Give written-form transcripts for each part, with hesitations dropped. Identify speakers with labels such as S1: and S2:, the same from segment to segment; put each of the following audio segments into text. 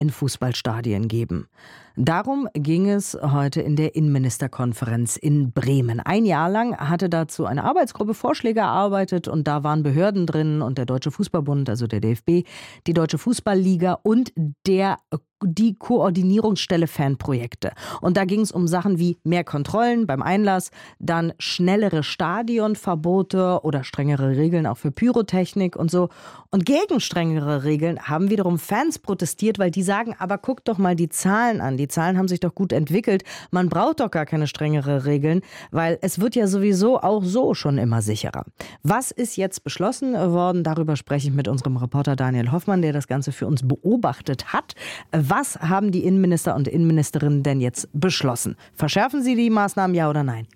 S1: in Fußballstadien geben. Darum ging es heute in der Innenministerkonferenz in Bremen. Ein Jahr lang hatte dazu eine Arbeitsgruppe Vorschläge erarbeitet und da waren Behörden drin und der Deutsche Fußballbund, also der DFB, die Deutsche Fußballliga und die Koordinierungsstelle Fanprojekte. Und da ging es um Sachen wie mehr Kontrollen beim Einlass, dann schnellere Stadionverbote oder strengere Regeln auch für Pyrotechnik und so. Und gegen strengere Regeln haben wiederum Fans protestiert, weil die sagen, aber guckt doch mal die Zahlen an. Die Zahlen haben sich doch gut entwickelt. Man braucht doch gar keine strengere Regeln, weil es wird ja sowieso auch so schon immer sicherer. Was ist jetzt beschlossen worden? Darüber spreche ich mit unserem Reporter Daniel Hoffmann, der das Ganze für uns beobachtet hat. Was haben die Innenminister und Innenministerinnen denn jetzt beschlossen? Verschärfen sie die Maßnahmen, ja oder nein?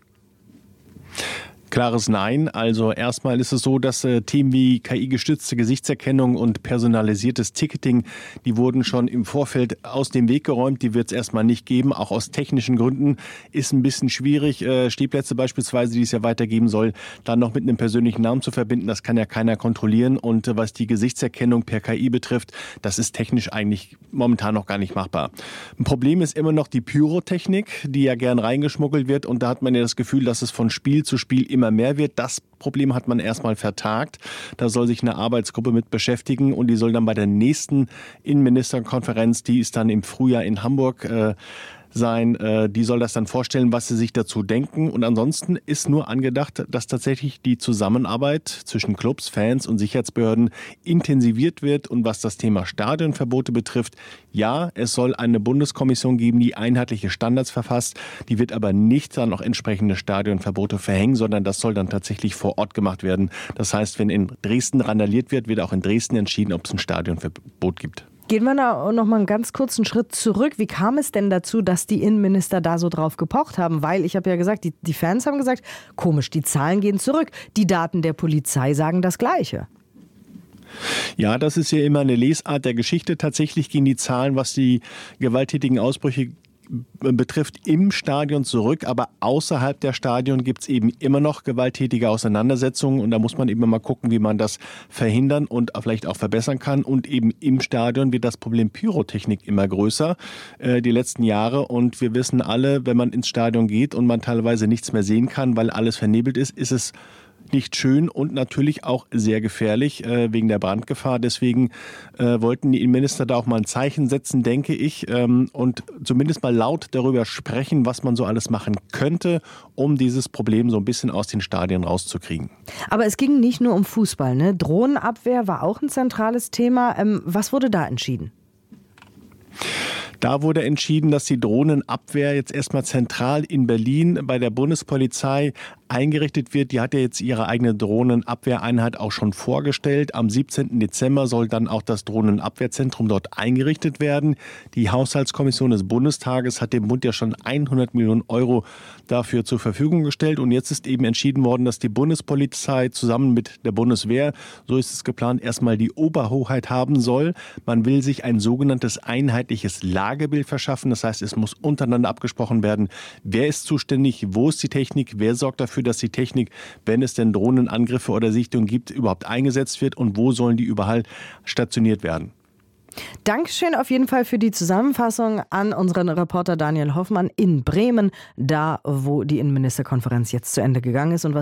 S2: Klares Nein. Also erstmal ist es so, dass Themen wie KI-gestützte Gesichtserkennung und personalisiertes Ticketing, die wurden schon im Vorfeld aus dem Weg geräumt. Die wird es erstmal nicht geben. Auch aus technischen Gründen ist ein bisschen schwierig, Stehplätze beispielsweise, die es ja weitergeben soll, dann noch mit einem persönlichen Namen zu verbinden. Das kann ja keiner kontrollieren. Und was die Gesichtserkennung per KI betrifft, das ist technisch eigentlich momentan noch gar nicht machbar. Ein Problem ist immer noch die Pyrotechnik, die ja gern reingeschmuggelt wird. Und da hat man ja das Gefühl, dass es von Spiel zu Spiel immer mehr wird. Das Problem hat man erstmal vertagt. Da soll sich eine Arbeitsgruppe mit beschäftigen und die soll dann bei der nächsten Innenministerkonferenz, die ist dann im Frühjahr in Hamburg, sein. Die soll das dann vorstellen, was sie sich dazu denken. Und ansonsten ist nur angedacht, dass tatsächlich die Zusammenarbeit zwischen Clubs, Fans und Sicherheitsbehörden intensiviert wird. Und was das Thema Stadionverbote betrifft, ja, es soll eine Bundeskommission geben, die einheitliche Standards verfasst. Die wird aber nicht dann noch entsprechende Stadionverbote verhängen, sondern das soll dann tatsächlich vor Ort gemacht werden. Das heißt, wenn in Dresden randaliert wird, wird auch in Dresden entschieden, ob es ein Stadionverbot gibt.
S1: Gehen wir da noch mal einen ganz kurzen Schritt zurück. Wie kam es denn dazu, dass die Innenminister da so drauf gepocht haben? Weil, ich habe ja gesagt, die Fans haben gesagt, komisch, die Zahlen gehen zurück. Die Daten der Polizei sagen das Gleiche.
S2: Ja, das ist ja immer eine Lesart der Geschichte. Tatsächlich gehen die Zahlen, was die gewalttätigen Ausbrüche betrifft, im Stadion zurück, aber außerhalb der Stadion gibt es eben immer noch gewalttätige Auseinandersetzungen und da muss man eben mal gucken, wie man das verhindern und vielleicht auch verbessern kann. Und eben im Stadion wird das Problem Pyrotechnik immer größer die letzten Jahre und wir wissen alle, wenn man ins Stadion geht und man teilweise nichts mehr sehen kann, weil alles vernebelt ist, ist es nicht schön und natürlich auch sehr gefährlich wegen der Brandgefahr. Deswegen wollten die Innenminister da auch mal ein Zeichen setzen, denke ich, und zumindest mal laut darüber sprechen, was man so alles machen könnte, um dieses Problem so ein bisschen aus den Stadien rauszukriegen.
S1: Aber es ging nicht nur um Fußball, ne? Drohnenabwehr war auch ein zentrales Thema. Was wurde da entschieden?
S2: Da wurde entschieden, dass die Drohnenabwehr jetzt erstmal zentral in Berlin bei der Bundespolizei eingerichtet wird. Die hat ja jetzt ihre eigene Drohnenabwehreinheit auch schon vorgestellt. Am 17. Dezember soll dann auch das Drohnenabwehrzentrum dort eingerichtet werden. Die Haushaltskommission des Bundestages hat dem Bund ja schon 100 Millionen Euro dafür zur Verfügung gestellt. Und jetzt ist eben entschieden worden, dass die Bundespolizei zusammen mit der Bundeswehr, so ist es geplant, erstmal die Oberhoheit haben soll. Man will sich ein sogenanntes einheitliches Lagebild verschaffen. Das heißt, es muss untereinander abgesprochen werden, wer ist zuständig, wo ist die Technik, wer sorgt dafür, dass die Technik, wenn es denn Drohnenangriffe oder Sichtungen gibt, überhaupt eingesetzt wird und wo sollen die überall stationiert werden.
S1: Dankeschön auf jeden Fall für die Zusammenfassung an unseren Reporter Daniel Hoffmann in Bremen, da wo die Innenministerkonferenz jetzt zu Ende gegangen ist. Und was